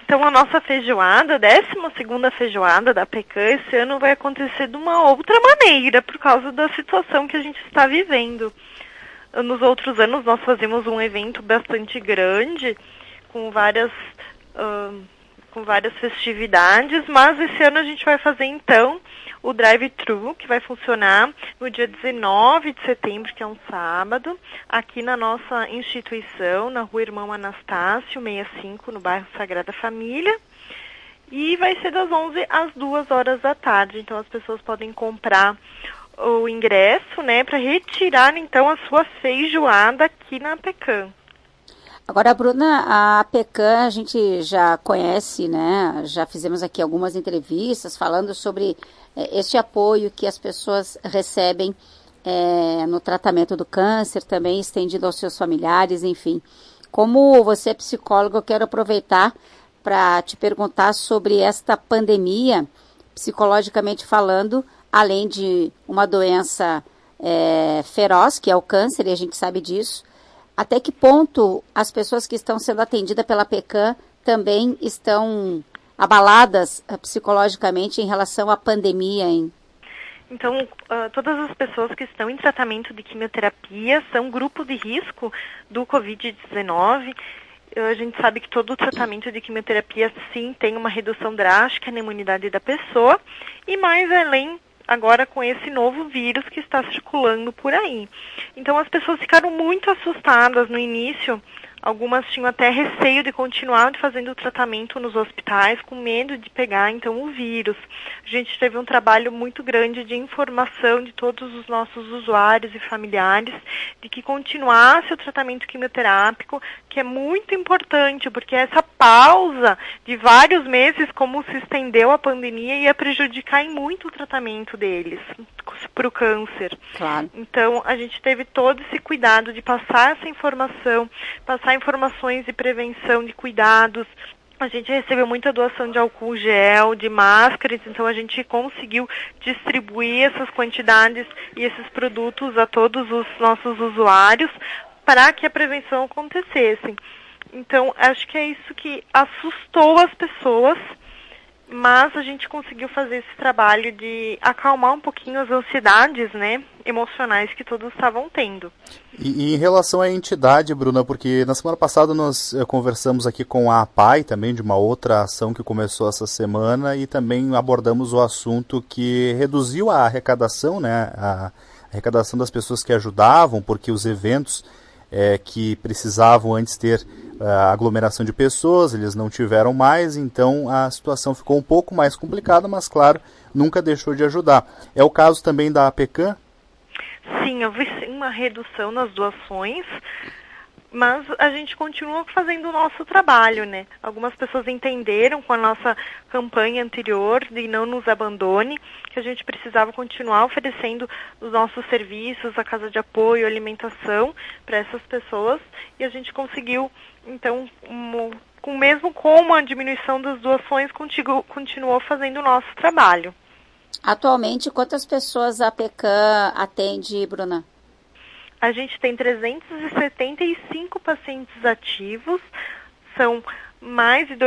Então a nossa feijoada, a 12ª feijoada da PECAM, esse ano vai acontecer de uma outra maneira, por causa da situação que a gente está vivendo. Nos outros anos nós fazemos um evento bastante grande, com várias festividades, mas esse ano a gente vai fazer então o drive-thru, que vai funcionar no dia 19 de setembro, que é um sábado, aqui na nossa instituição, na Rua Irmão Anastácio, 65, no bairro Sagrada Família. E vai ser das 11 às 2 horas da tarde. Então as pessoas podem comprar o ingresso, né, para retirar então a sua feijoada aqui na PECAM. Agora, Bruna, a PECAM a gente já conhece, né? Já fizemos aqui algumas entrevistas falando sobre este apoio que as pessoas recebem no tratamento do câncer, também estendido aos seus familiares, enfim. Como você é psicóloga, eu quero aproveitar para te perguntar sobre esta pandemia, psicologicamente falando, além de uma doença feroz, que é o câncer, e a gente sabe disso. Até que ponto as pessoas que estão sendo atendidas pela PECAM também estão abaladas psicologicamente em relação à pandemia, hein? Então, todas as pessoas que estão em tratamento de quimioterapia são grupo de risco do Covid-19. A gente sabe que todo o tratamento de quimioterapia, sim, tem uma redução drástica na imunidade da pessoa, e mais além agora com esse novo vírus que está circulando por aí. Então as pessoas ficaram muito assustadas no início, algumas tinham até receio de continuar fazendo o tratamento nos hospitais, com medo de pegar então o vírus. A gente teve um trabalho muito grande de informação de todos os nossos usuários e familiares, de que continuasse o tratamento quimioterápico, que é muito importante, porque essa pausa de vários meses, como se estendeu a pandemia, ia prejudicar em muito o tratamento deles para o câncer. Claro. Então, a gente teve todo esse cuidado de passar essa informação, passar informações de prevenção, de cuidados. A gente recebeu muita doação de álcool gel, de máscaras, então a gente conseguiu distribuir essas quantidades e esses produtos a todos os nossos usuários para que a prevenção acontecesse. Então, acho que é isso que assustou as pessoas, mas a gente conseguiu fazer esse trabalho de acalmar um pouquinho as ansiedades, né, emocionais que todos estavam tendo. E em relação à entidade, Bruna, porque na semana passada nós conversamos aqui com a APAI, também de uma outra ação que começou essa semana, e também abordamos o assunto que reduziu a arrecadação, né, a arrecadação das pessoas que ajudavam, porque os eventos que precisavam antes ter aglomeração de pessoas, eles não tiveram mais, então a situação ficou um pouco mais complicada, mas claro, nunca deixou de ajudar. É o caso também da PECAM? Sim, houve uma redução nas doações, mas a gente continua fazendo o nosso trabalho, né? Algumas pessoas entenderam com a nossa campanha anterior de Não Nos Abandone, que a gente precisava continuar oferecendo os nossos serviços, a casa de apoio, alimentação para essas pessoas, e a gente conseguiu, então, mesmo com a diminuição das doações, continuou fazendo o nosso trabalho. Atualmente, quantas pessoas a PECAM atende, Bruna? A gente tem 375 pacientes ativos, são mais de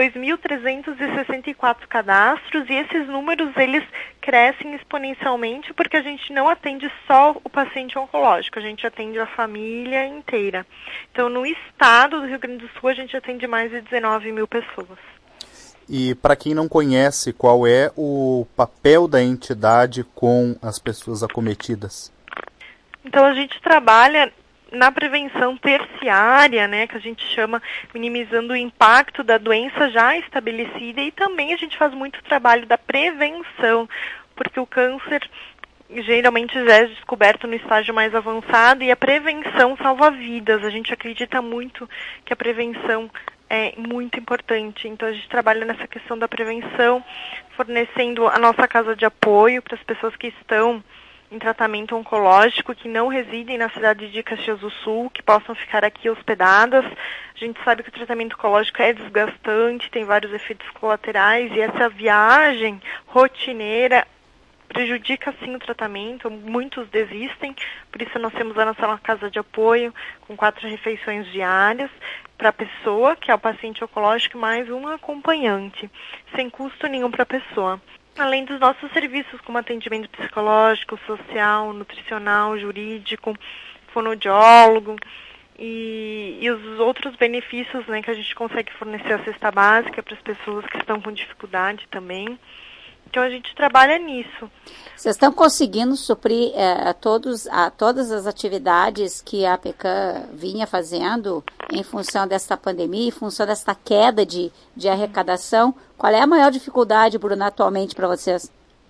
2.364 cadastros, e esses números eles crescem exponencialmente porque a gente não atende só o paciente oncológico, a gente atende a família inteira. Então, no estado do Rio Grande do Sul, a gente atende mais de 19 mil pessoas. E para quem não conhece, qual é o papel da entidade com as pessoas acometidas? Então, a gente trabalha na prevenção terciária, né, que a gente chama, minimizando o impacto da doença já estabelecida, e também a gente faz muito trabalho da prevenção, porque o câncer geralmente já é descoberto no estágio mais avançado, e a prevenção salva vidas. A gente acredita muito que a prevenção é muito importante. Então, a gente trabalha nessa questão da prevenção, fornecendo a nossa casa de apoio para as pessoas que estão em tratamento oncológico, que não residem na cidade de Caxias do Sul, que possam ficar aqui hospedadas. A gente sabe que o tratamento oncológico é desgastante, tem vários efeitos colaterais, e essa viagem rotineira prejudica sim o tratamento, muitos desistem, por isso nós temos a nossa casa de apoio com 4 refeições diárias para a pessoa, que é o paciente oncológico, mais um acompanhante, sem custo nenhum para a pessoa. Além dos nossos serviços como atendimento psicológico, social, nutricional, jurídico, fonoaudiólogo e os outros benefícios, né, que a gente consegue fornecer a cesta básica para as pessoas que estão com dificuldade também. Então a gente trabalha nisso. Vocês estão conseguindo suprir todas as atividades que a APECAM vinha fazendo em função desta pandemia, em função desta queda de arrecadação? Qual é a maior dificuldade, Bruna, atualmente para vocês?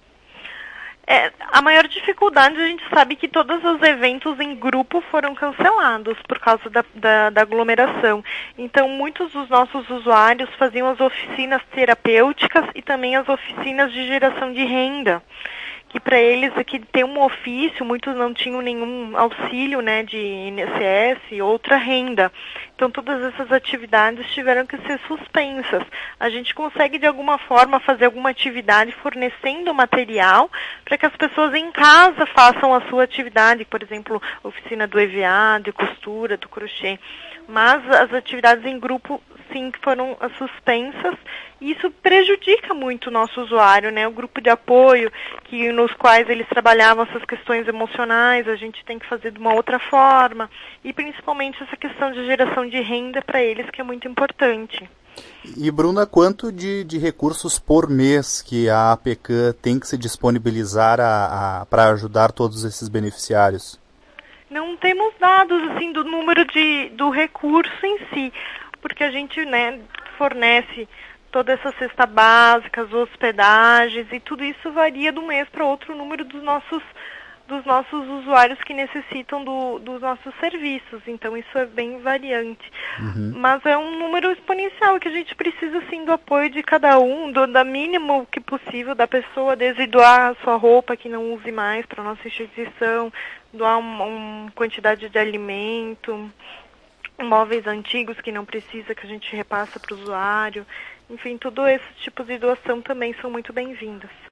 A maior dificuldade, a gente sabe que todos os eventos em grupo foram cancelados por causa da aglomeração. Então, muitos dos nossos usuários faziam as oficinas terapêuticas e também as oficinas de geração de renda, que para eles aqui ter um ofício, muitos não tinham nenhum auxílio, né, de INSS e outra renda. Então todas essas atividades tiveram que ser suspensas. A gente consegue de alguma forma fazer alguma atividade fornecendo material para que as pessoas em casa façam a sua atividade, por exemplo, oficina do EVA, de costura, do crochê. Mas as atividades em grupo sim foram suspensas e isso prejudica muito o nosso usuário, né? O grupo de apoio nos quais eles trabalhavam essas questões emocionais, a gente tem que fazer de uma outra forma e principalmente essa questão de geração de renda para eles, que é muito importante. E Bruna, quanto de recursos por mês que a APECAM tem que se disponibilizar para ajudar todos esses beneficiários? Não temos dados assim do número do recurso em si, porque a gente, né, fornece toda essa cesta básica, as hospedagens e tudo isso varia de um mês para outro o número dos nossos usuários que necessitam dos nossos serviços. Então isso é bem variante. Mas é um número exponencial que a gente precisa sim do apoio de cada um, da mínimo que possível da pessoa, desde doar a sua roupa que não use mais para a nossa instituição, doar uma quantidade de alimento, móveis antigos que não precisa, que a gente repassa para o usuário. Enfim, todos esses tipos de doação também são muito bem-vindos.